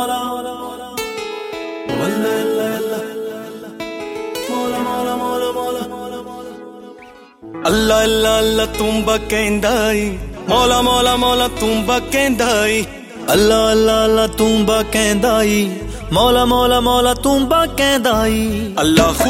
अल्लाह अल्लाह अल्लाह तुम्बा कहंदाई मौला मौला मौला तुम्बा कहंदाई अल्लाह अल्लाह अल्लाह तुम्बा कहंदाई मौला मौला मौला तुम्बा कहंदाई अल्लाह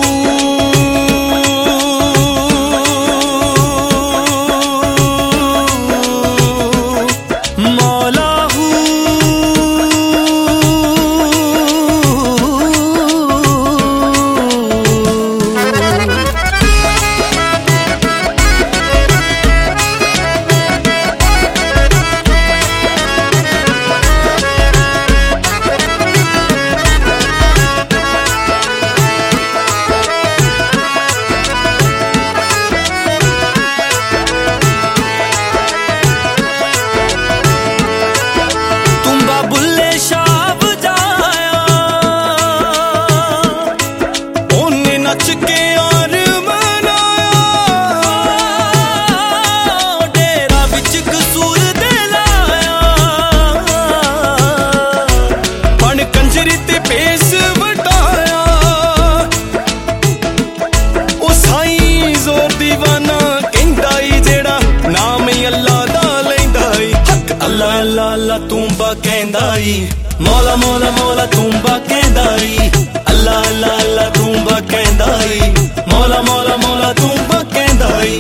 तुम्बा कहंदाई मौला मौला मौला तुम्बा कहंदाई अल्लाह अल्लाह अल्लाह तुम्बा कहंदाई मौला मौला मौला तुम्बा कहंदाई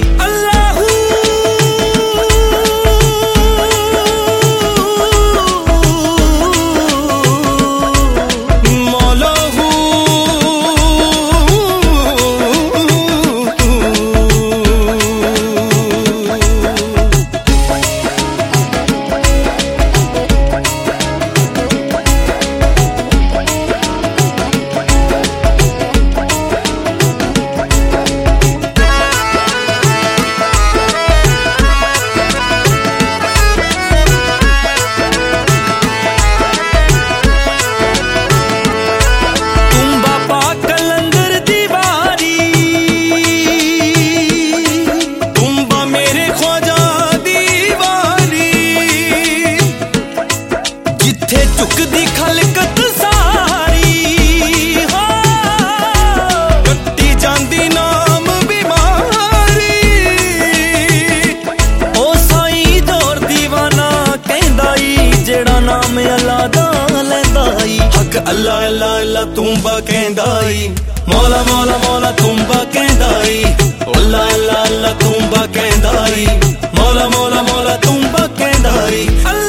चुकदी खलकत सारी कट्टी जांदी नाम बीमारी ओ साईं जोर दीवाना कहंदाई जेड़ा नाम अल्लाह दा लैंदाई हक अल्लाह अल्लाह अल्लाह तुम्बा कहंदाई मौला मौला मौला तुम्बा कहंदाई अल्लाह अल्लाह अल्लाह तुम्बा कहंदाई मौला मौला मौला तुम्बा कहंदाई।